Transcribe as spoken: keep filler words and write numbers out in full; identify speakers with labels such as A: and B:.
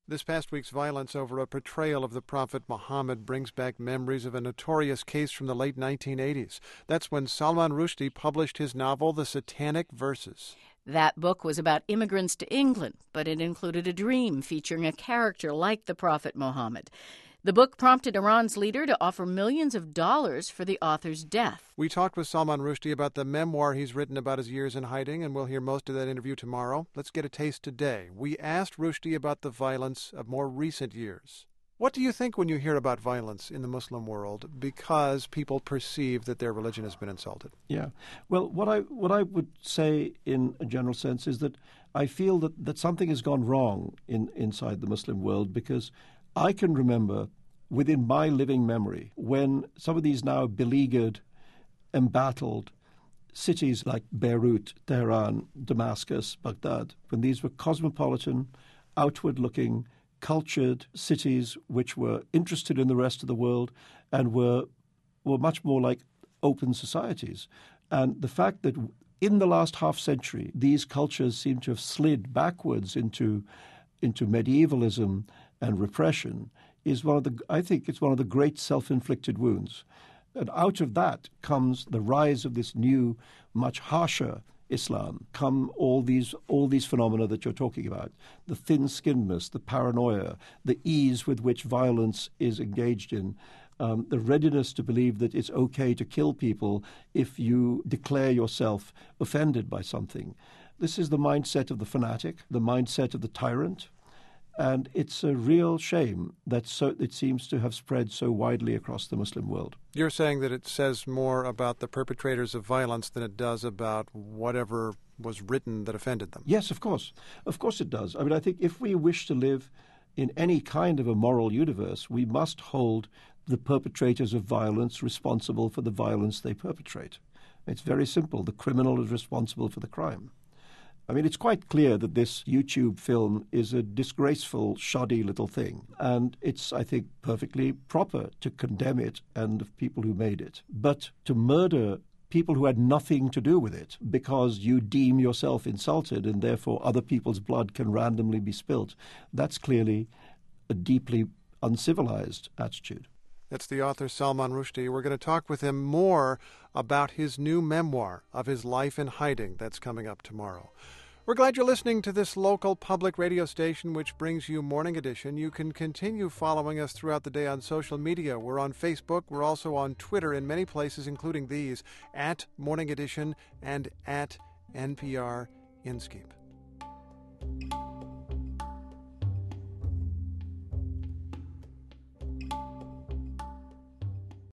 A: This past week's violence over a portrayal of the Prophet Muhammad brings back memories of a notorious case from the late nineteen eighties. That's when Salman Rushdie published his novel, The Satanic Verses.
B: That book was about immigrants to England, but it included a dream featuring a character like the Prophet Muhammad. The book prompted Iran's leader to offer millions of dollars for the author's death.
A: We talked with Salman Rushdie about the memoir he's written about his years in hiding, and we'll hear most of that interview tomorrow. Let's get a taste today. We asked Rushdie about the violence of more recent years. What do you think when you hear about violence in the Muslim world because people perceive that their religion has been insulted?
C: Yeah. Well, what I what I would say in a general sense is that I feel that, that something has gone wrong in inside the Muslim world, because I can remember within my living memory when some of these now beleaguered, embattled cities like Beirut, Tehran, Damascus, Baghdad, when these were cosmopolitan, outward-looking, cultured cities which were interested in the rest of the world and were were much more like open societies. And the fact that in the last half century, these cultures seem to have slid backwards into into medievalism and repression is one of the, I think it's one of the great self-inflicted wounds. And out of that comes the rise of this new, much harsher Islam, come all these all these phenomena that you're talking about, the thin-skinnedness, the paranoia, the ease with which violence is engaged in, um, the readiness to believe that it's okay to kill people if you declare yourself offended by something. This is the mindset of the fanatic, the mindset of the tyrant, and it's a real shame that so, it seems to have spread so widely across the Muslim world.
A: You're saying that it says more about the perpetrators of violence than it does about whatever was written that offended them.
C: Yes, of course. Of course it does. I mean, I think if we wish to live in any kind of a moral universe, we must hold the perpetrators of violence responsible for the violence they perpetrate. It's very simple. The criminal is responsible for the crime. I mean, it's quite clear that this YouTube film is a disgraceful, shoddy little thing. And it's, I think, perfectly proper to condemn it and the people who made it. But to murder people who had nothing to do with it because you deem yourself insulted and therefore other people's blood can randomly be spilt, that's clearly a deeply uncivilized attitude.
A: That's the author Salman Rushdie. We're going to talk with him more about his new memoir of his life in hiding that's coming up tomorrow. We're glad you're listening to this local public radio station which brings you Morning Edition. You can continue following us throughout the day on social media. We're on Facebook. We're also on Twitter in many places, including these, at Morning Edition and at N P R Inskeep.